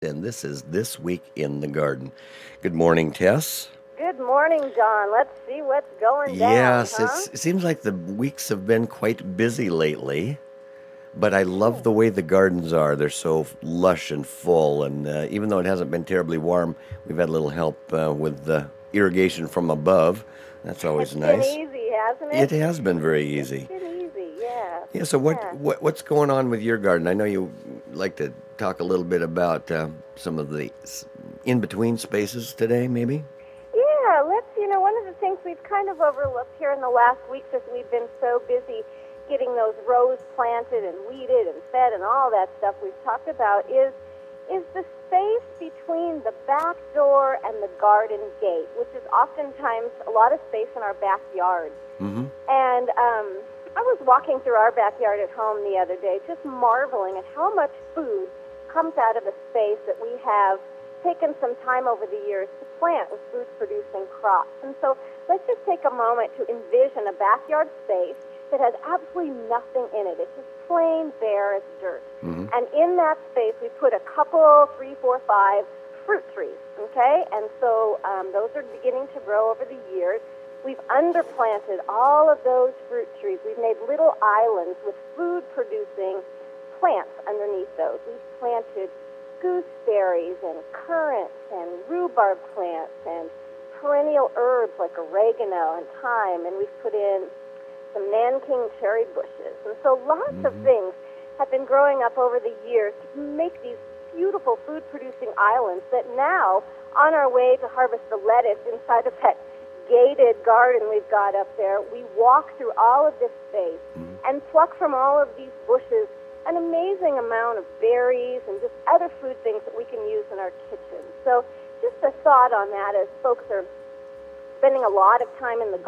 And this is This Week in the Garden. Good morning, Tess. Good morning, John. Let's see what's going down, Yes, huh? it seems like the weeks have been quite busy lately, but I love the way the gardens are. They're so lush and full, and even though it hasn't been terribly warm, we've had a little help with the irrigation from above. That's always It's been nice. easy, hasn't It it? has been very It's easy. been easy, yeah. Yeah, so Yeah. what's going on with your garden? I know you like to talk a little bit about some of the in-between spaces today, maybe? Yeah, one of the things we've kind of overlooked here in the last weeks as we've been so busy getting those rows planted and weeded and fed and all that stuff we've talked about is the space between the back door and the garden gate, which is oftentimes a lot of space in our backyard. Mm-hmm. And I was walking through our backyard at home the other day, just marveling at how much food comes out of a space that we have taken some time over the years to plant with food-producing crops. And so let's just take a moment to envision a backyard space that has absolutely nothing in it. It's just plain bare as dirt. Mm-hmm. And in that space, we put a couple, 3, 4, 5 fruit trees, okay? And so those are beginning to grow over the years. We've underplanted all of those fruit trees. We've made little islands with food-producing plants underneath those. We've planted gooseberries and currants and rhubarb plants and perennial herbs like oregano and thyme, and we've put in some Nanking cherry bushes. And so lots of things have been growing up over the years to make these beautiful food-producing islands that now, on our way to harvest the lettuce inside of that gated garden we've got up there, we walk through all of this space and pluck from all of these bushes an amazing amount of berries and just other food things that we can use in our kitchen. So just a thought on that as folks are spending a lot of time in the